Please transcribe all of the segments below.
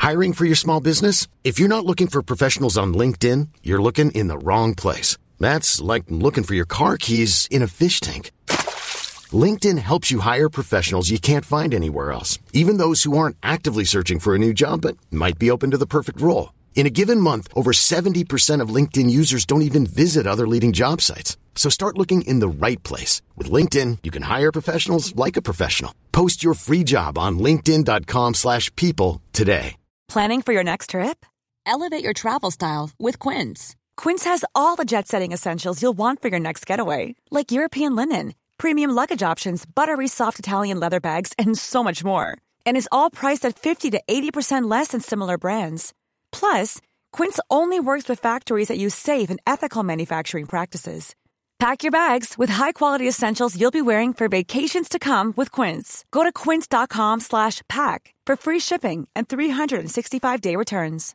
Hiring for your small business? If you're not looking for professionals on LinkedIn, you're looking in the wrong place. That's like looking for your car keys in a fish tank. LinkedIn helps you hire professionals you can't find anywhere else, even those who aren't actively searching for a new job but might be open to the perfect role. In a given month, over 70% of LinkedIn users don't even visit other leading job sites. So start looking in the right place. With LinkedIn, you can hire professionals like a professional. Post your free job on linkedin.com/people today. Planning for your next trip? Elevate your travel style with Quince. Quince has all the jet-setting essentials you'll want for your next getaway, like European linen, premium luggage options, buttery soft Italian leather bags, and so much more. And is all priced at 50 to 80% less than similar brands. Plus, Quince only works with factories that use safe and ethical manufacturing practices. Pack your bags with high-quality essentials you'll be wearing for vacations to come with Quince. Go to quince.com/pack for free shipping and 365-day returns.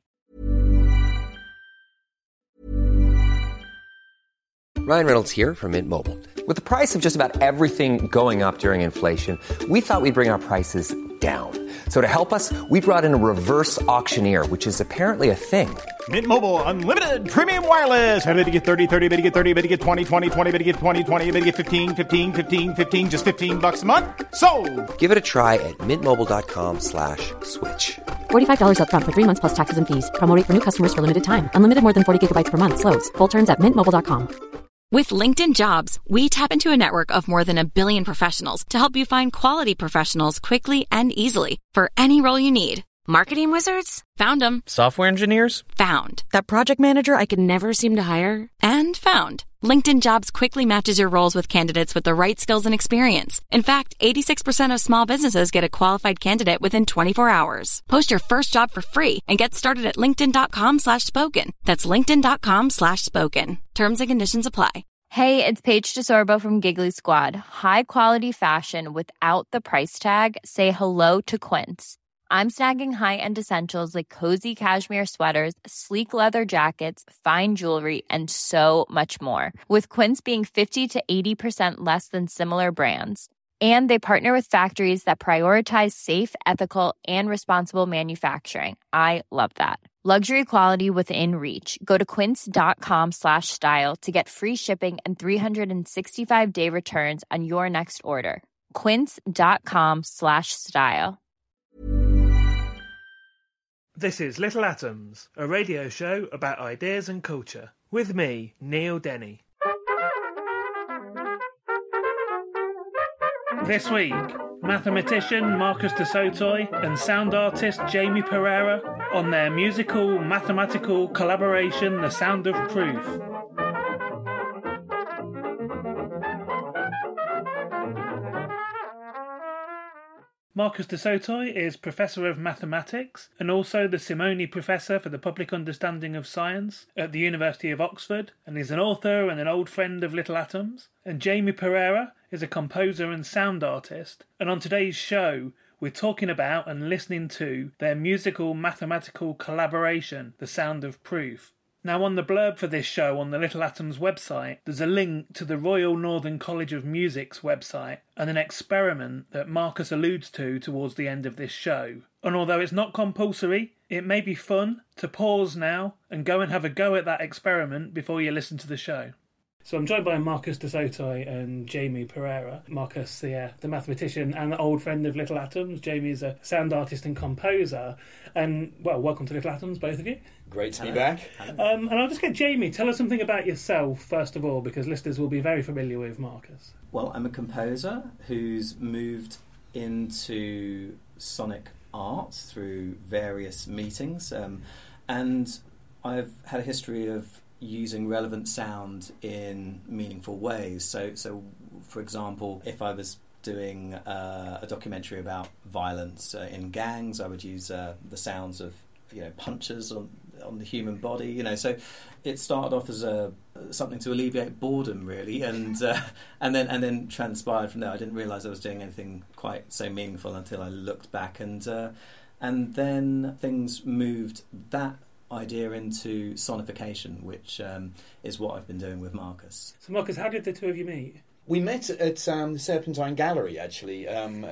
Ryan Reynolds here from Mint Mobile. With the price of just about everything going up during inflation, we thought we'd bring our prices down. So to help us, we brought in a reverse auctioneer, which is apparently a thing. Mint Mobile Unlimited Premium Wireless. How to get 30, 30, bit to get 30, bit to get 20, 20, 20, bit to get 20, 20, bit to get 15, 15, 15, 15, just $15 a month? Sold! Give it a try at mintmobile.com/switch. $45 up front for 3 months plus taxes and fees. Promo rate for new customers for limited time. Unlimited more than 40 gigabytes per month. Slows full terms at mintmobile.com. With LinkedIn Jobs, we tap into a network of more than 1 billion professionals to help you find quality professionals quickly and easily for any role you need. Marketing wizards? Found them. Software engineers? Found. That project manager I could never seem to hire? And found. LinkedIn Jobs quickly matches your roles with candidates with the right skills and experience. In fact, 86% of small businesses get a qualified candidate within 24 hours. Post your first job for free and get started at linkedin.com/spoken. That's linkedin.com/spoken. Terms and conditions apply. Hey, it's Paige DeSorbo from Giggly Squad. High quality fashion without the price tag. Say hello to Quince. I'm snagging high-end essentials like cozy cashmere sweaters, sleek leather jackets, fine jewelry, and so much more. With Quince being 50 to 80% less than similar brands. And they partner with factories that prioritize safe, ethical, and responsible manufacturing. I love that. Luxury quality within reach. Go to quince.com/style to get free shipping and 365-day returns on your next order. Quince.com/style. This is Little Atoms, a radio show about ideas and culture. With me, Neil Denny. This week, mathematician Marcus de Sotoy and sound artist Jamie Pereira on their musical mathematical collaboration The Sound of Proof. Marcus de Sotoy is Professor of Mathematics and also the Simony Professor for the Public Understanding of Science at the University of Oxford, and is an author and an old friend of Little Atoms. And Jamie Pereira is a composer and sound artist, and on today's show we're talking about and listening to their musical mathematical collaboration, The Sound of Proof. Now, on the blurb for this show on the Little Atoms website, there's a link to the Royal Northern College of Music's website and an experiment that Marcus alludes to towards the end of this show. And although it's not compulsory, it may be fun to pause now and go and have a go at that experiment before you listen to the show. So I'm joined by Marcus de Sotoy and Jamie Pereira. Marcus, the mathematician and old friend of Little Atoms. Jamie is a sound artist and composer. And, well, welcome to Little Atoms, both of you. Great to be back. And I'll just get Jamie, tell us something about yourself, first of all, because listeners will be very familiar with Marcus. Well, I'm a composer who's moved into sonic art through various meetings. And I've had a history of using relevant sound in meaningful ways. So for example, if I was doing a documentary about violence in gangs, I would use the sounds of punches on the human body. So it started off as something to alleviate boredom, really, and then transpired from there. I didn't realise I was doing anything quite so meaningful until I looked back, and then things moved that idea into sonification, which is what I've been doing with Marcus. So Marcus, how did the two of you meet? We met at the Serpentine Gallery, actually,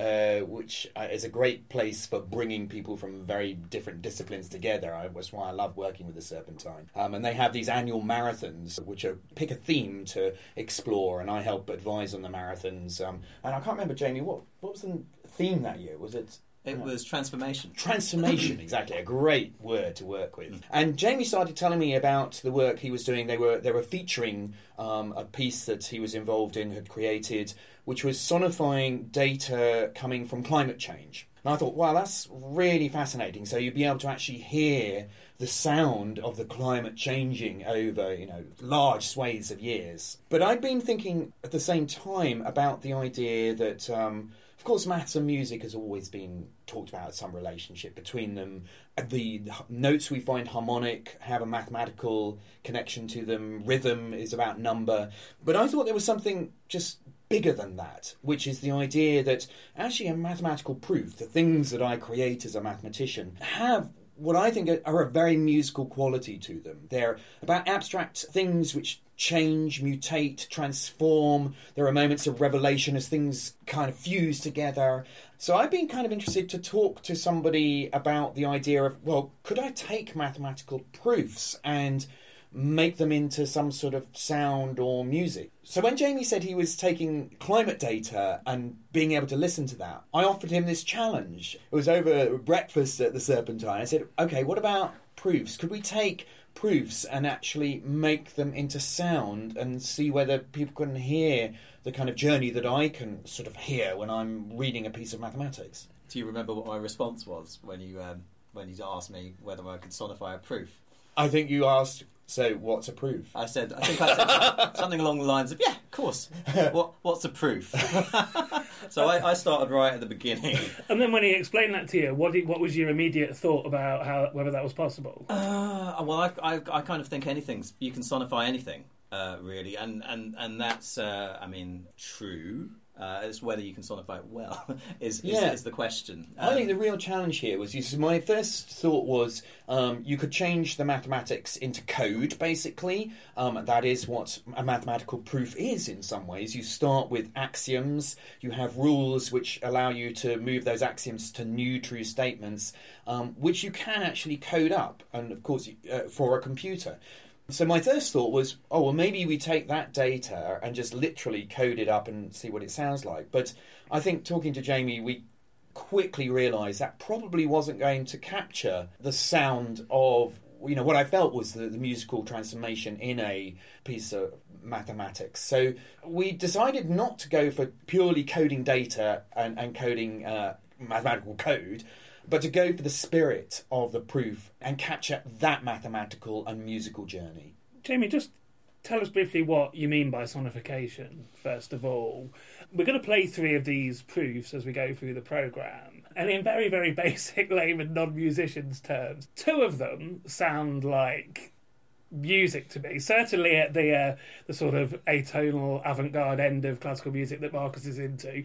which is a great place for bringing people from very different disciplines together. That's why I love working with the Serpentine. And they have these annual marathons, which pick a theme to explore, and I help advise on the marathons. And I can't remember, Jamie, what was the theme that year? Was it... It was transformation. Transformation, exactly. A great word to work with. And Jamie started telling me about the work he was doing. They were featuring a piece that he was involved in, had created, which was sonifying data coming from climate change. And I thought, wow, that's really fascinating. So you'd be able to actually hear the sound of the climate changing over, large swathes of years. But I'd been thinking at the same time about the idea that... of course, maths and music has always been talked about some relationship between them. The notes we find harmonic have a mathematical connection to them. Rhythm is about number. But I thought there was something just bigger than that, which is the idea that actually a mathematical proof, the things that I create as a mathematician, have what I think are a very musical quality to them. They're about abstract things which change, mutate, transform. There are moments of revelation as things kind of fuse together. So I've been kind of interested to talk to somebody about the idea of, well, could I take mathematical proofs and make them into some sort of sound or music? So when Jamie said he was taking climate data and being able to listen to that, I offered him this challenge. It was over breakfast at the Serpentine. I said, okay, what about proofs? Could we take proofs and actually make them into sound and see whether people can hear the kind of journey that I can sort of hear when I'm reading a piece of mathematics? Do you remember what my response was when you asked me whether I could sonify a proof? I think you asked, so what's a proof? I think I said something along the lines of, yeah, of course. What's a proof? So I started right at the beginning. And then when he explained that to you, what was your immediate thought about whether that was possible? Well, I kind of think you can sonify anything, really, and that's true. It's whether you can sonify it well is the question. I think the real challenge here was, my first thought was you could change the mathematics into code, basically. That is what a mathematical proof is in some ways. You start with axioms, you have rules which allow you to move those axioms to new true statements, which you can actually code up, and of course for a computer. So my first thought was, maybe we take that data and just literally code it up and see what it sounds like. But I think talking to Jamie, we quickly realised that probably wasn't going to capture the sound of, what I felt was the musical transformation in a piece of mathematics. So we decided not to go for purely coding data and coding mathematical code, but to go for the spirit of the proof and capture that mathematical and musical journey. Jamie, just tell us briefly what you mean by sonification, first of all. We're going to play 3 of these proofs as we go through the programme. And in very, very basic layman non-musicians terms, 2 of them sound like music to me. Certainly at the sort of atonal avant-garde end of classical music that Marcus is into.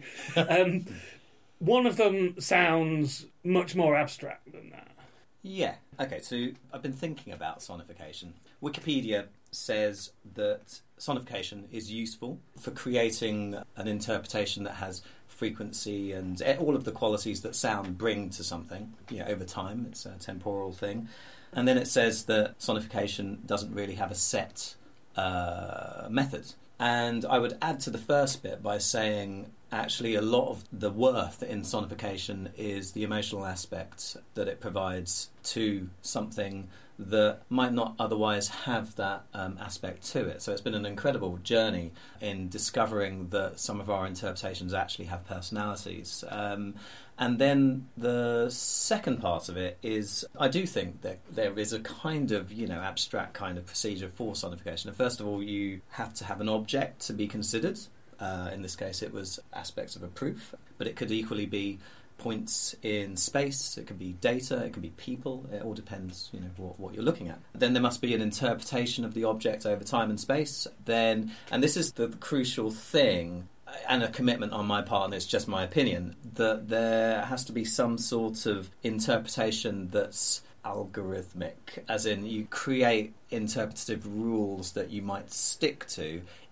One of them sounds much more abstract than that. Yeah. Okay, so I've been thinking about sonification. Wikipedia says that sonification is useful for creating an interpretation that has frequency and all of the qualities that sound bring to something. Over time, it's a temporal thing. And then it says that sonification doesn't really have a set method. And I would add to the first bit by saying actually a lot of the worth in sonification is the emotional aspect that it provides to something that might not otherwise have that aspect to it. So it's been an incredible journey in discovering that some of our interpretations actually have personalities. And then the second part of it is, I do think that there is a kind of, abstract kind of procedure for sonification. And first of all, you have to have an object to be considered. In this case, it was aspects of a proof, but it could equally be points in space, it could be data, it could be people, it all depends, what you're looking at. Then there must be an interpretation of the object over time and space. Then, and this is the crucial thing, and a commitment on my part, and it's just my opinion, that there has to be some sort of interpretation that's algorithmic, as in you create interpretative rules that you might stick to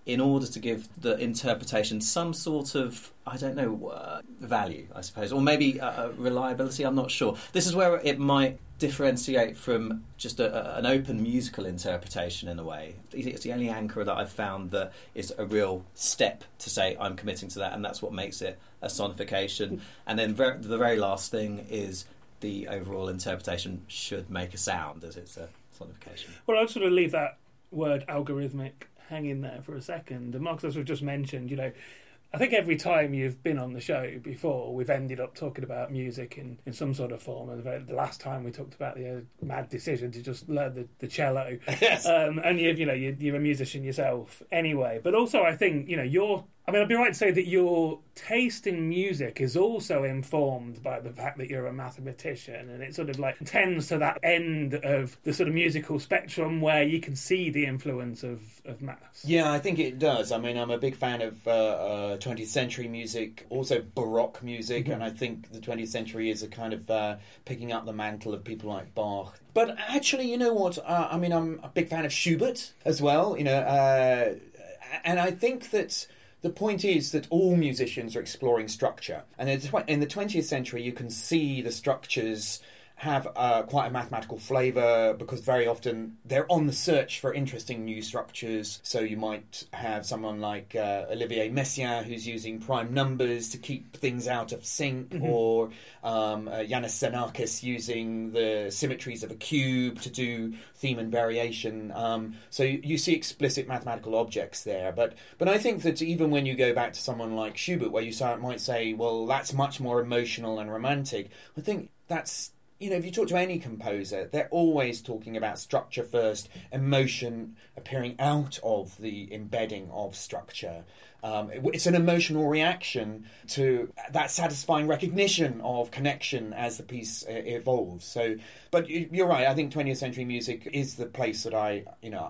in order to give the interpretation some sort of, I don't know, value, I suppose, or maybe reliability, I'm not sure. This is where it might differentiate from just an open musical interpretation in a way. It's the only anchor that I've found that is a real step to say, I'm committing to that, and that's what makes it a sonification. And then the very last thing is the overall interpretation should make a sound, as it's a sonification. Well, I'd sort of leave that word algorithmic hang in there for a second. And Marcus, as we've just mentioned, you know, I think every time you've been on the show before, we've ended up talking about music in some sort of form. And the last time we talked about the mad decision to just learn the cello. Yes. And you're a musician yourself anyway. But also, I think, you know, I'd be right to say that your taste in music is also informed by the fact that you're a mathematician, and it sort of like tends to that end of the sort of musical spectrum where you can see the influence of maths. Yeah, I think it does. I mean, I'm a big fan of 20th century music, also Baroque music, and I think the 20th century is a kind of picking up the mantle of people like Bach. But actually, you know what? I'm a big fan of Schubert as well, you know, and I think that the point is that all musicians are exploring structure. And in the 20th century, you can see the structures have quite a mathematical flavour, because very often they're on the search for interesting new structures. So you might have someone like Olivier Messiaen, who's using prime numbers to keep things out of sync, or Yanis Xenakis using the symmetries of a cube to do theme and variation. So you see explicit mathematical objects there. But I think that even when you go back to someone like Schubert, where you might say, well, that's much more emotional and romantic, I think that's... You know, if you talk to any composer, they're always talking about structure first, emotion appearing out of the embedding of structure. It's an emotional reaction to that satisfying recognition of connection as the piece evolves. So, but you're right. I think 20th century music is the place that I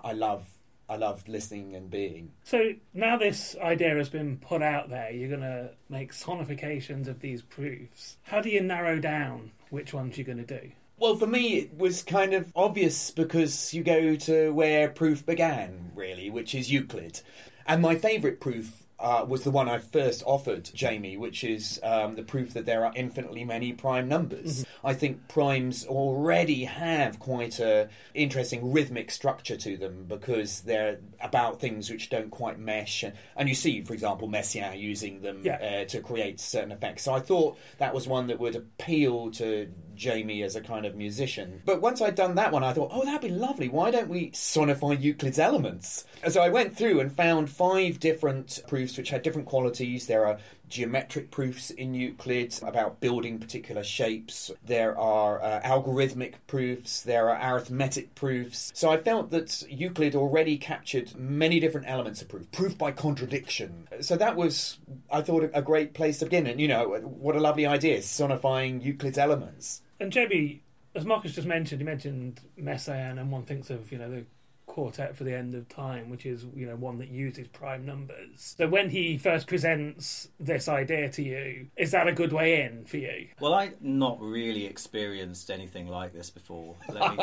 love listening and being. So now this idea has been put out there, you're going to make sonifications of these proofs. How do you narrow down which ones you're going to do? Well, for me, it was kind of obvious, because you go to where proof began, really, which is Euclid. And my favourite proof was the one I first offered Jamie, which is the proof that there are infinitely many prime numbers. I think primes already have quite a interesting rhythmic structure to them, because they're about things which don't quite mesh. And you see, for example, Messiaen using them to create certain effects. So I thought that was one that would appeal to Jamie as a kind of musician. But once I'd done that one, I thought, oh, that'd be lovely. Why don't we sonify Euclid's elements? So I went through and found 5 different proofs which had different qualities. There are geometric proofs in Euclid about building particular shapes. There are algorithmic proofs. There are arithmetic proofs. So I felt that Euclid already captured many different elements of proof. Proof by contradiction. So that was, I thought, a great place to begin. And, you know, what a lovely idea, sonifying Euclid's elements. And Jamie, as Marcus just mentioned, you mentioned Messiaen, and one thinks of, you know, the Quartet for the End of Time, which is, you know, one that uses prime numbers. So when he first presents this idea to you, is that a good way in for you? Well, I'd not really experienced anything like this before.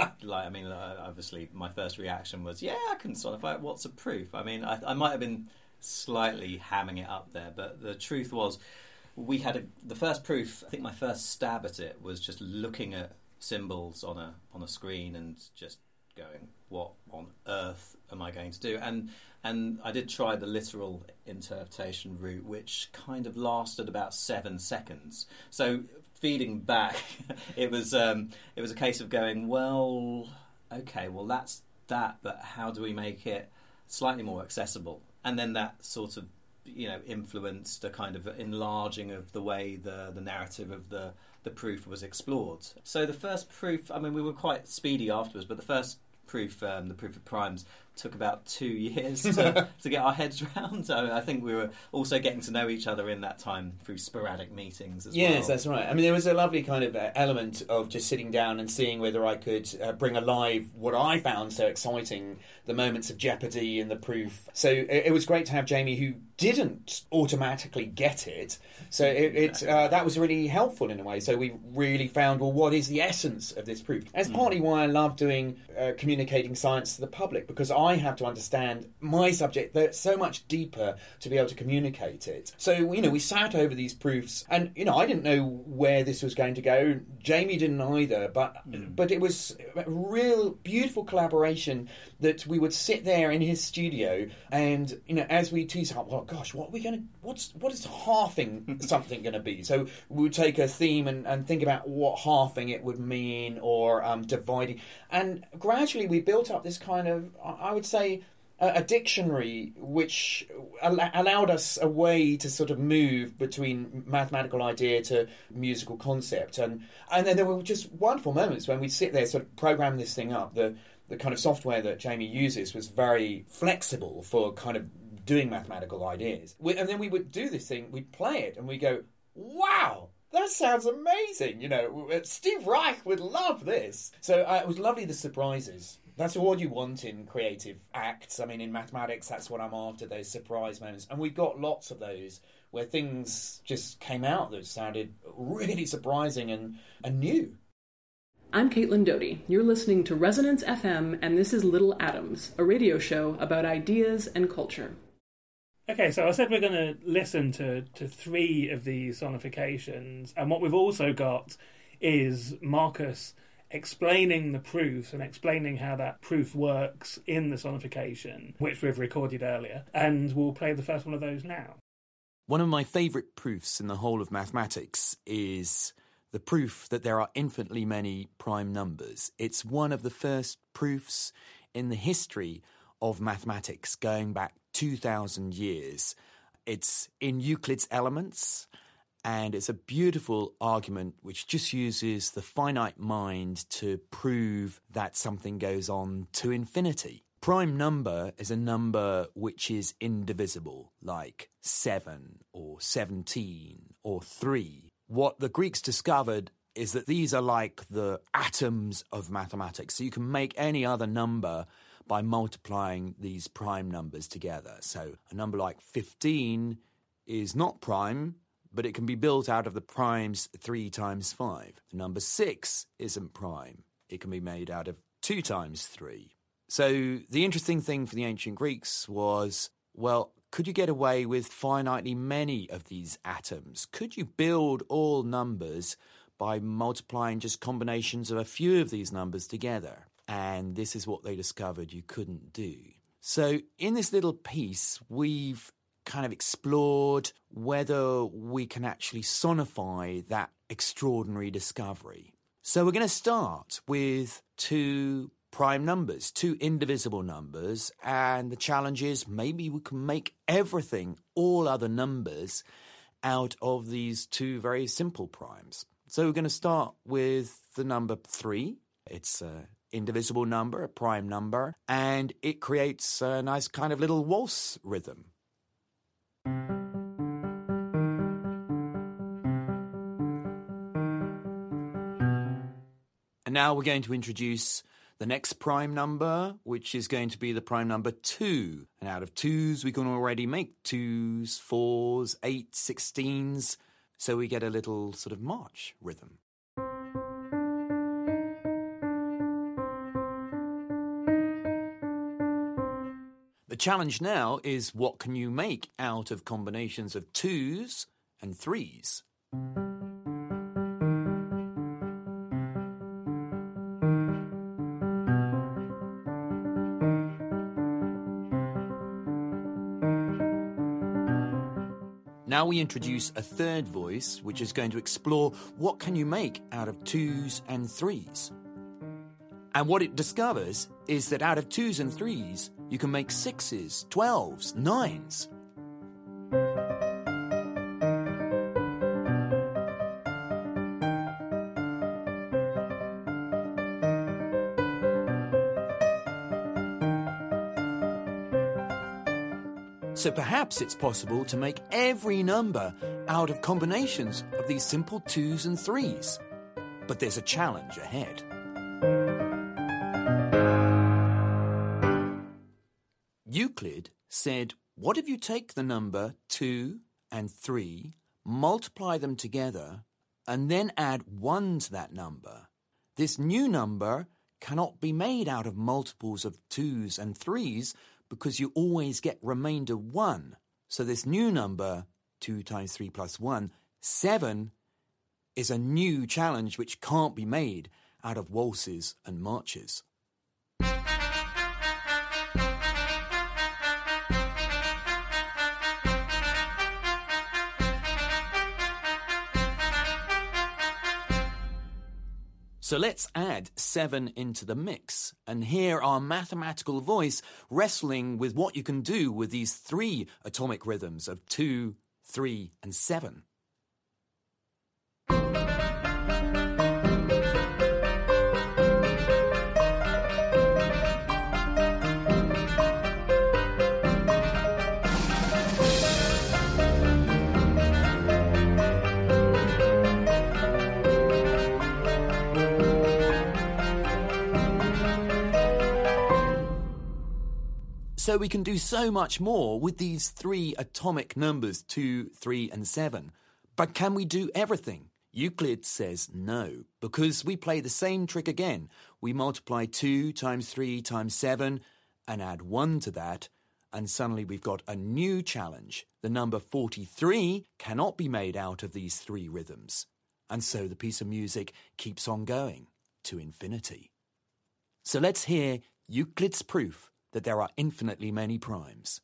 Obviously, my first reaction was, yeah, I can sonify it. What's a proof? I mean, I might have been slightly hamming it up there, but the truth was, we had the first proof. I think my first stab at it was just looking at symbols on a screen and just going, what on earth am I going to do? And I did try the literal interpretation route, which kind of lasted about 7 seconds. So feeding back, it was a case of going, well, okay, well that's that, but how do we make it slightly more accessible? And then that sort of, you know, influenced a kind of enlarging of the way the narrative of the proof was explored. So the first proof, I mean, we were quite speedy afterwards, but the first proof, the proof of primes, took about 2 years to get our heads around. So I think we were also getting to know each other in that time through sporadic meetings as well. Yes, that's right. I mean, there was a lovely kind of element of just sitting down and seeing whether I could bring alive what I found so exciting, the moments of jeopardy in the proof. So it was great to have Jamie, who didn't automatically get it. So that was really helpful in a way. So we really found, well, what is the essence of this proof? That's partly why I love doing communicating science to the public, because I have to understand my subject so much deeper to be able to communicate it. So, we sat over these proofs, and, I didn't know where this was going to go. Jamie didn't either, but it was a real beautiful collaboration that we would sit there in his studio and, as we tease out, well, gosh, what is halving something going to be? So we would take a theme and think about what halving it would mean, or dividing. And gradually we built up this kind of, I would say, a dictionary which allowed us a way to sort of move between mathematical idea to musical concept. And then there were just wonderful moments when we'd sit there, sort of program this thing up. The kind of software that Jamie uses was very flexible for kind of doing mathematical ideas. And then we would do this thing, we'd play it, and we go, wow, that sounds amazing. Steve Reich would love this. So it was lovely, the surprises. That's all you want in creative acts. I mean, in mathematics, that's what I'm after, those surprise moments. And we got lots of those where things just came out that sounded really surprising and new. I'm Caitlin Doty. You're listening to Resonance FM, and this is Little Atoms, a radio show about ideas and culture. Okay, so I said we're going to listen to 3 of these sonifications, and what we've also got is Marcus explaining the proofs and explaining how that proof works in the sonification, which we've recorded earlier, and we'll play the first one of those now. One of my favourite proofs in the whole of mathematics is the proof that there are infinitely many prime numbers. It's one of the first proofs in the history of mathematics, going back 2,000 years. It's in Euclid's Elements, and it's a beautiful argument which just uses the finite mind to prove that something goes on to infinity. Prime number is a number which is indivisible, like 7 or 17 or 3. What the Greeks discovered is that these are like the atoms of mathematics. So you can make any other number by multiplying these prime numbers together. So a number like 15 is not prime, but it can be built out of the primes 3 times 5. The number 6 isn't prime. It can be made out of 2 times 3. So the interesting thing for the ancient Greeks was, well, could you get away with finitely many of these atoms? Could you build all numbers by multiplying just combinations of a few of these numbers together? And this is what they discovered you couldn't do. So in this little piece, we've kind of explored whether we can actually sonify that extraordinary discovery. So we're going to start with 2 prime numbers, 2 indivisible numbers, and the challenge is maybe we can make everything, all other numbers, out of these 2 very simple primes. So we're going to start with the number 3. It's an indivisible number, a prime number, and it creates a nice kind of little waltz rhythm. And now we're going to introduce the next prime number, which is going to be the prime number 2. And out of 2s, we can already make 2s, 4s, 8s, 16s. So we get a little sort of march rhythm. The challenge now is what can you make out of combinations of 2s and 3s? Now we introduce a third voice, which is going to explore what can you make out of 2s and 3s. And what it discovers is that out of 2s and 3s, you can make 6s, 12s, 9s. So perhaps it's possible to make every number out of combinations of these simple 2s and 3s. But there's a challenge ahead. Euclid said, what if you take the number 2 and 3, multiply them together, and then add 1 to that number? This new number cannot be made out of multiples of 2s and 3s because you always get remainder 1. So this new number, 2 times 3 plus 1, 7, is a new challenge which can't be made out of waltzes and marches. So let's add 7 into the mix and hear our mathematical voice wrestling with what you can do with these 3 atomic rhythms of 2, 3 and 7. So we can do so much more with these 3 atomic numbers, 2, 3 and 7. But can we do everything? Euclid says no, because we play the same trick again. We multiply 2 times 3 times 7 and add 1 to that, and suddenly we've got a new challenge. The number 43 cannot be made out of these 3 rhythms. And so the piece of music keeps on going to infinity. So let's hear Euclid's proof that there are infinitely many primes.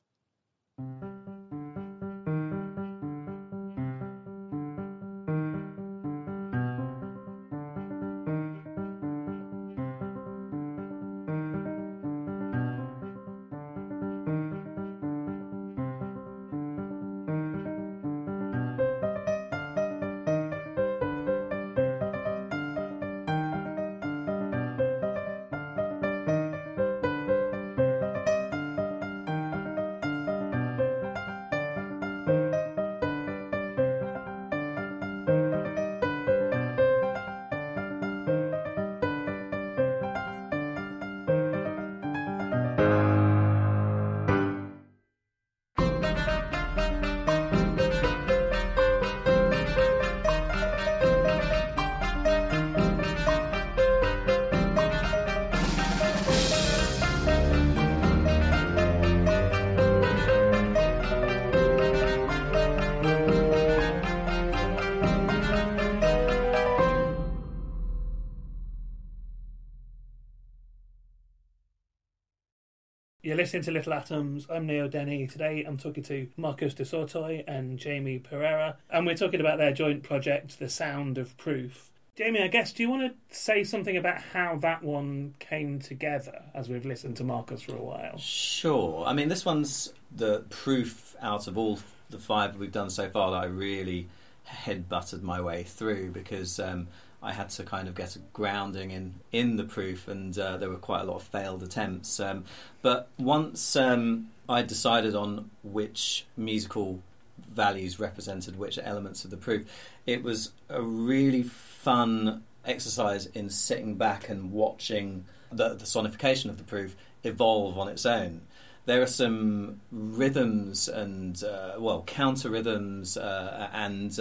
You're listening to Little Atoms. I'm Neil Denny. Today I'm talking to Marcos de Sautoy and Jamie Pereira, and we're talking about their joint project, The Sound of Proof. Jamie, I guess, do you want to say something about how that one came together, as we've listened to Marcos for a while? Sure. I mean, this one's the proof out of all the 5 we've done so far that I really head-butted my way through, because I had to kind of get a grounding in the proof, and there were quite a lot of failed attempts. But once I decided on which musical values represented which elements of the proof, it was a really fun exercise in sitting back and watching the sonification of the proof evolve on its own. There are some rhythms and, counter rhythms and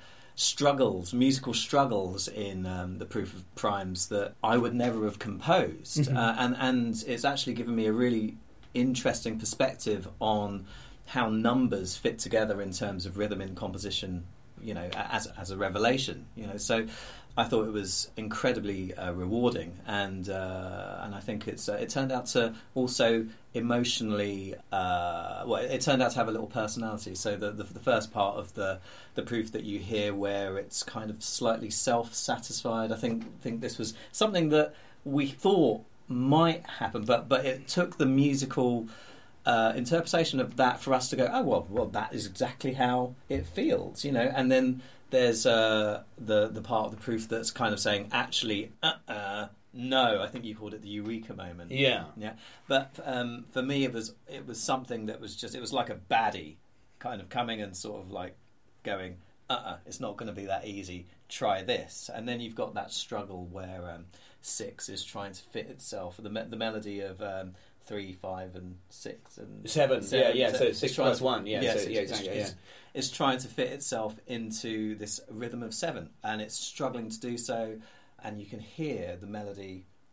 struggles, musical struggles in the proof of primes that I would never have composed. Mm-hmm. And it's actually given me a really interesting perspective on how numbers fit together in terms of rhythm in composition, you know, as a revelation, you know. So I thought it was incredibly rewarding, and I think it turned out to also emotionally, it turned out to have a little personality. So the first part of the proof that you hear, where it's kind of slightly self-satisfied, I think this was something that we thought might happen, but it took the musical interpretation of that for us to go, oh well, that is exactly how it feels, you know. And then there's the part of the proof that's kind of saying, actually, no. I think you called it the eureka moment. Yeah. But for me, it was something that was just, it was like a baddie kind of coming and sort of like going, it's not going to be that easy. Try this. And then you've got that struggle where 6 is trying to fit itself. The melody of 3, 5, and 6 and 7. Yeah. So 6 plus 1. Exactly. It's trying to fit itself into this rhythm of 7, and it's struggling to do so. And you can hear the melody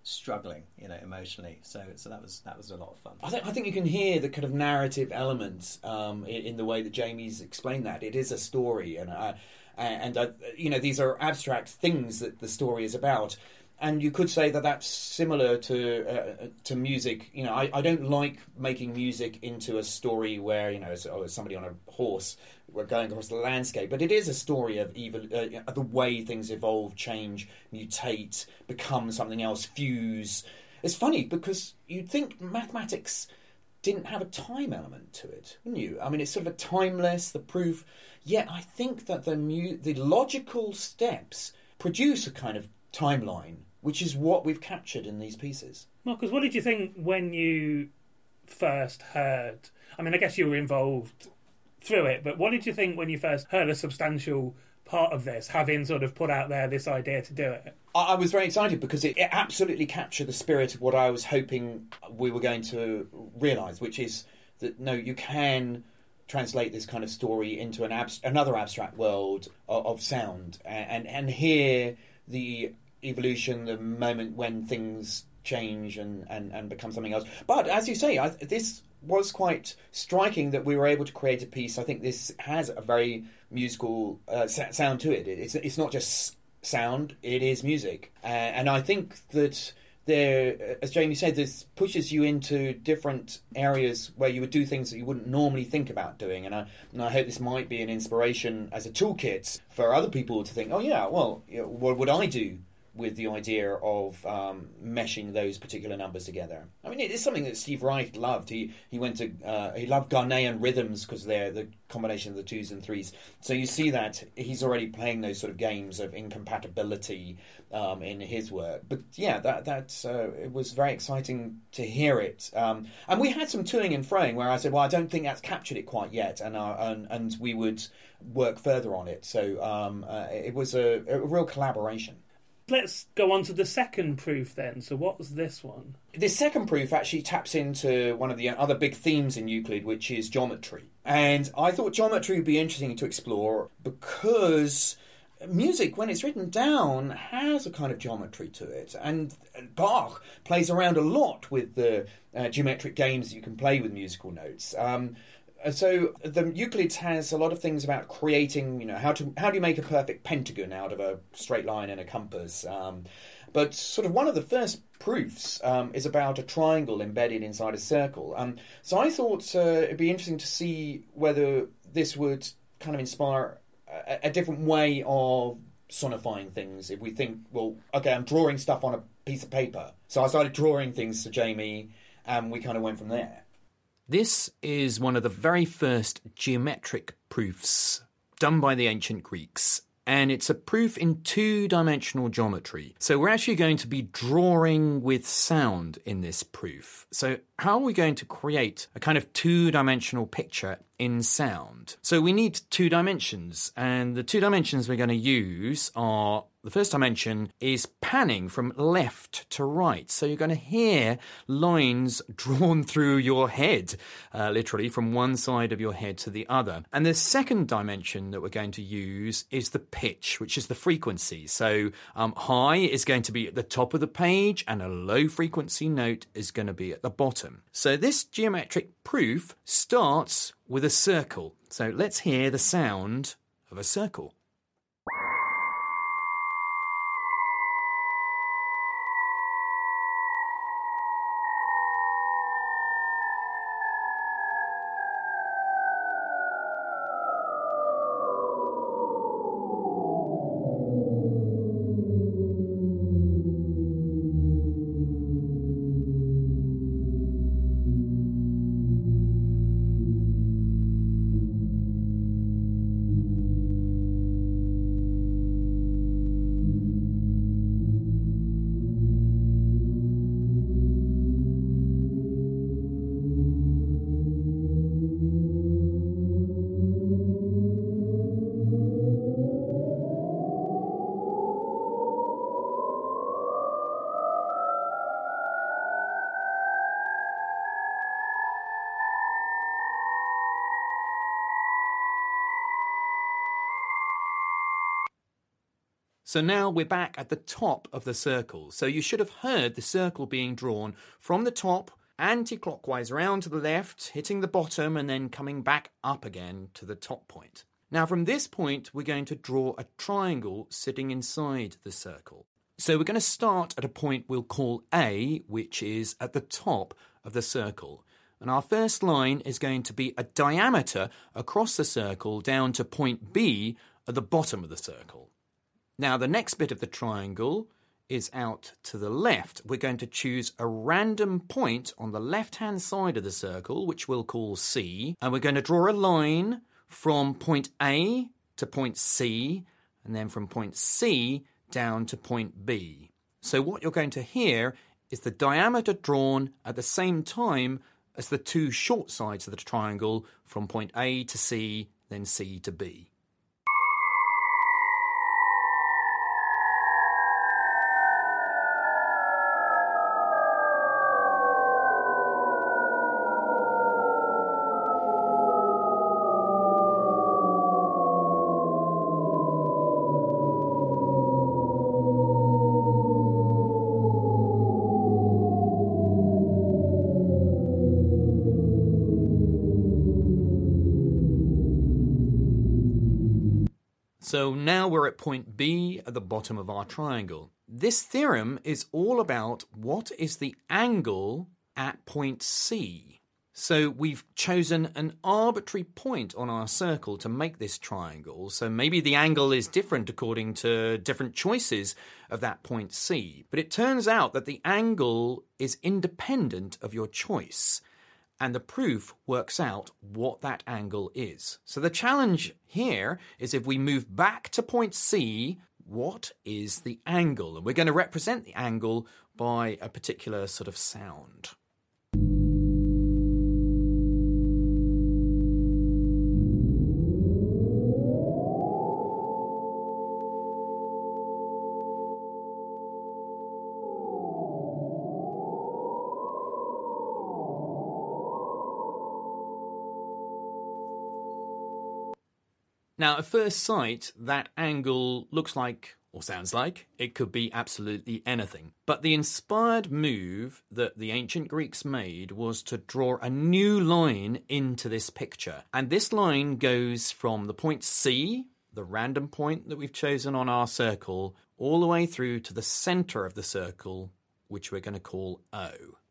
struggling, emotionally. So that was a lot of fun. I think you can hear the kind of narrative elements in the way that Jamie's explained that. It is a story, and these are abstract things that the story is about. And you could say that that's similar to music. I don't like making music into a story where somebody on a horse, we're going across the landscape. But it is a story of the way things evolve, change, mutate, become something else, fuse. It's funny because you'd think mathematics didn't have a time element to it, wouldn't you? I mean, it's sort of a timeless, the proof. Yet I think that the logical steps produce a kind of timeline, which is what we've captured in these pieces. Marcus, what did you think when you first heard... I mean, I guess you were involved through it, but what did you think when you first heard a substantial part of this, having sort of put out there this idea to do it? I was very excited because it absolutely captured the spirit of what I was hoping we were going to realise, which is that, no, you can translate this kind of story into another abstract world of sound and hear the evolution, the moment when things change and become something else. But as you say, this was quite striking that we were able to create a piece. I think this has a very musical sound to it. It's not just sound, it is music. And I think that there, as Jamie said, this pushes you into different areas where you would do things that you wouldn't normally think about doing. And I hope this might be an inspiration as a toolkit for other people to think, oh yeah, well, what would I do with the idea of meshing those particular numbers together? I mean, it's something that Steve Reich loved. He loved Ghanaian rhythms because they're the combination of the 2s and 3s. So you see that he's already playing those sort of games of incompatibility in his work. But yeah, it was very exciting to hear it. And we had some toing and froing where I said, well, I don't think that's captured it quite yet, and we would work further on it. So it was a real collaboration. Let's go on to the second proof then. So what was this one? This second proof actually taps into one of the other big themes in Euclid, which is geometry. And I thought geometry would be interesting to explore because music, when it's written down, has a kind of geometry to it. And Bach plays around a lot with the geometric games that you can play with musical notes. So the Euclid has a lot of things about creating, how do you make a perfect pentagon out of a straight line and a compass? But sort of one of the first proofs is about a triangle embedded inside a circle. So I thought it'd be interesting to see whether this would kind of inspire a different way of sonifying things. If we think, well, okay, I'm drawing stuff on a piece of paper. So I started drawing things to Jamie, and we kind of went from there. This is one of the very first geometric proofs done by the ancient Greeks, and it's a proof in two-dimensional geometry. So we're actually going to be drawing with sound in this proof. So how are we going to create a kind of two-dimensional picture in sound? So we need 2 dimensions, and the 2 dimensions we're going to use are... The first dimension is panning from left to right. So you're going to hear lines drawn through your head, literally from one side of your head to the other. And the second dimension that we're going to use is the pitch, which is the frequency. So high is going to be at the top of the page and a low frequency note is going to be at the bottom. So this geometric proof starts with a circle. So let's hear the sound of a circle. So now we're back at the top of the circle. So you should have heard the circle being drawn from the top, anti-clockwise around to the left, hitting the bottom and then coming back up again to the top point. Now from this point, we're going to draw a triangle sitting inside the circle. So we're going to start at a point we'll call A, which is at the top of the circle. And our first line is going to be a diameter across the circle down to point B at the bottom of the circle. Now the next bit of the triangle is out to the left. We're going to choose a random point on the left-hand side of the circle, which we'll call C, and we're going to draw a line from point A to point C, and then from point C down to point B. So what you're going to hear is the diameter drawn at the same time as the two short sides of the triangle from point A to C, then C to B. So now we're at point B at the bottom of our triangle. This theorem is all about what is the angle at point C. So we've chosen an arbitrary point on our circle to make this triangle. So maybe the angle is different according to different choices of that point C. But it turns out that the angle is independent of your choice. And the proof works out what that angle is. So the challenge here is if we move back to point C, what is the angle? And we're going to represent the angle by a particular sort of sound. Now, at first sight, that angle looks like, or sounds like, it could be absolutely anything. But the inspired move that the ancient Greeks made was to draw a new line into this picture. And this line goes from the point C, the random point that we've chosen on our circle, all the way through to the center of the circle, which we're going to call O.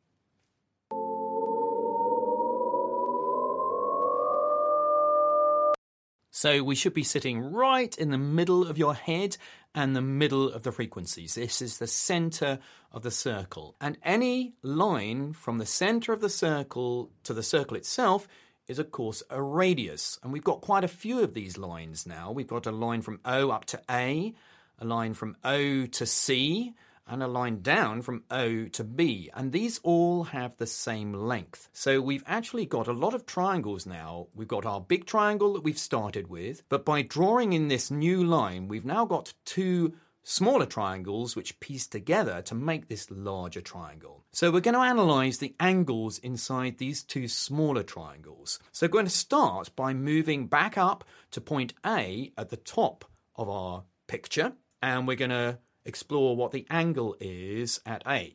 So we should be sitting right in the middle of your head and the middle of the frequencies. This is the center of the circle. And any line from the center of the circle to the circle itself is, of course, a radius. And we've got quite a few of these lines now. We've got a line from O up to A, a line from O to C, and a line down from O to B. And these all have the same length. So we've actually got a lot of triangles now. We've got our big triangle that we've started with, but by drawing in this new line, we've now got two smaller triangles which piece together to make this larger triangle. So we're going to analyze the angles inside these two smaller triangles. So we're going to start by moving back up to point A at the top of our picture, and we're going to explore what the angle is at A.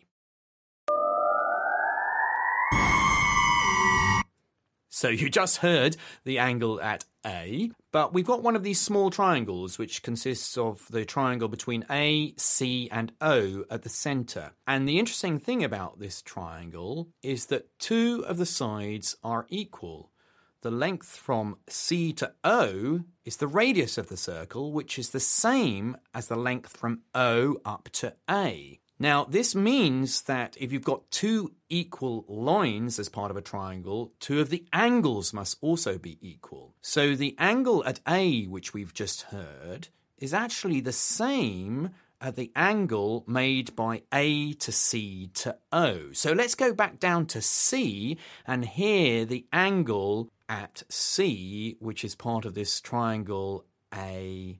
So you just heard the angle at A, but we've got one of these small triangles which consists of the triangle between A, C and O at the center. And the interesting thing about this triangle is that two of the sides are equal. The length from C to O is the radius of the circle, which is the same as the length from O up to A. Now, this means that if you've got two equal lines as part of a triangle, two of the angles must also be equal. So the angle at A, which we've just heard, is actually the same as the angle made by A to C to O. So let's go back down to C and hear the angle at C, which is part of this triangle ACO.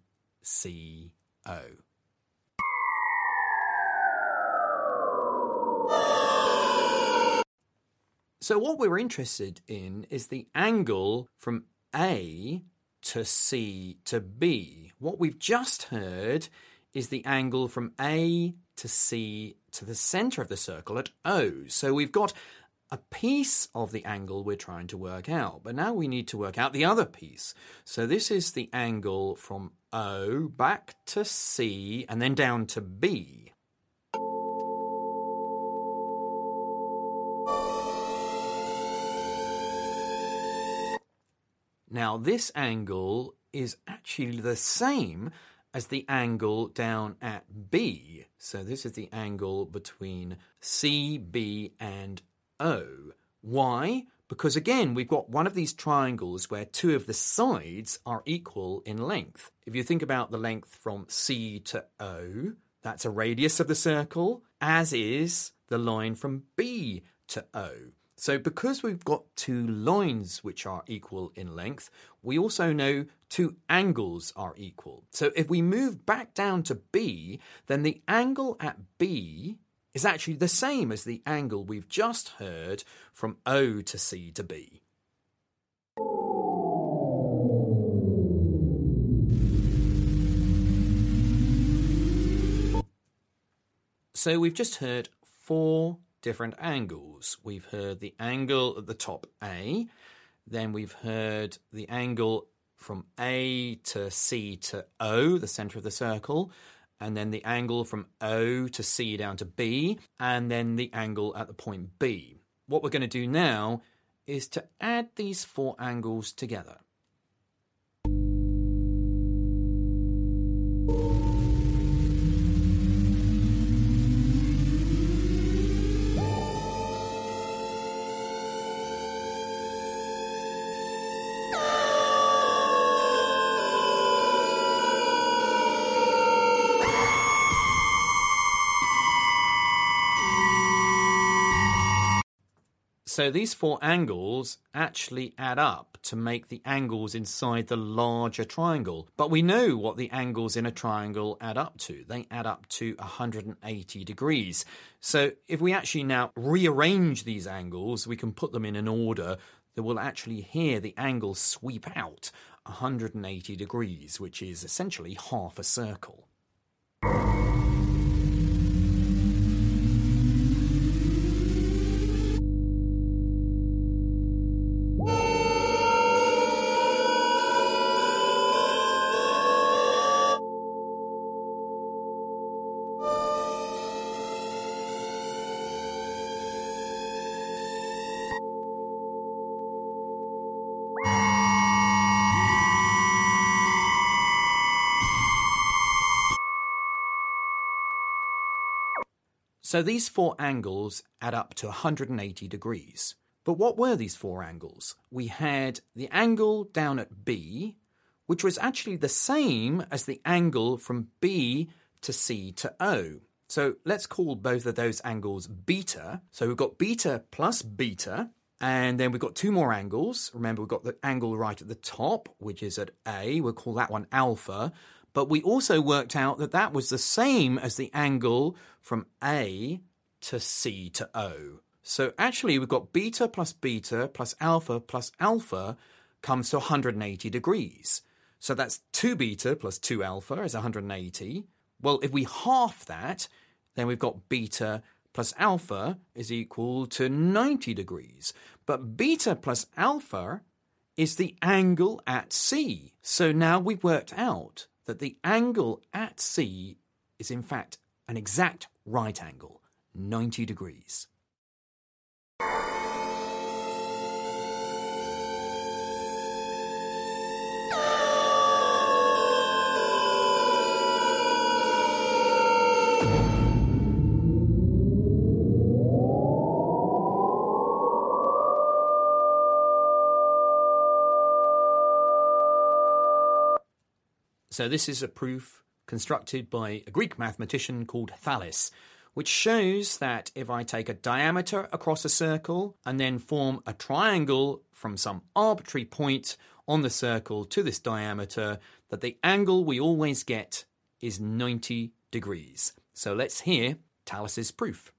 So what we're interested in is the angle from A to C to B. What we've just heard is the angle from A to C to the centre of the circle at O. So we've got a piece of the angle we're trying to work out, but now we need to work out the other piece. So this is the angle from O back to C and then down to B. Now this angle is actually the same as the angle down at B. So this is the angle between C, B and O. Why? Because again, we've got one of these triangles where two of the sides are equal in length. If you think about the length from C to O, that's a radius of the circle, as is the line from B to O. So because we've got two lines which are equal in length, we also know two angles are equal. So if we move back down to B, then the angle at B is actually the same as the angle we've just heard from O to C to B. So we've just heard 4 different angles. We've heard the angle at the top A, then we've heard the angle from A to C to O, the centre of the circle, and then the angle from O to C down to B, and then the angle at the point B. What we're going to do now is to add these 4 angles together. So these 4 angles actually add up to make the angles inside the larger triangle. But we know what the angles in a triangle add up to. They add up to 180 degrees. So if we actually now rearrange these angles, we can put them in an order that will actually hear the angle sweep out 180 degrees, which is essentially half a circle. So these 4 angles add up to 180 degrees. But what were these 4 angles? We had the angle down at B, which was actually the same as the angle from B to C to O. So let's call both of those angles beta. So we've got beta plus beta, and then we've got 2 more angles. Remember, we've got the angle right at the top, which is at A. We'll call that one alpha. But we also worked out that that was the same as the angle from A to C to O. So actually, we've got beta plus alpha comes to 180 degrees. So that's 2 beta plus 2 alpha is 180. Well, if we half that, then we've got beta plus alpha is equal to 90 degrees. But beta plus alpha is the angle at C. So now we've worked out that the angle at C is in fact an exact right angle, 90 degrees. So this is a proof constructed by a Greek mathematician called Thales, which shows that if I take a diameter across a circle and then form a triangle from some arbitrary point on the circle to this diameter, that the angle we always get is 90 degrees. So let's hear Thales's proof.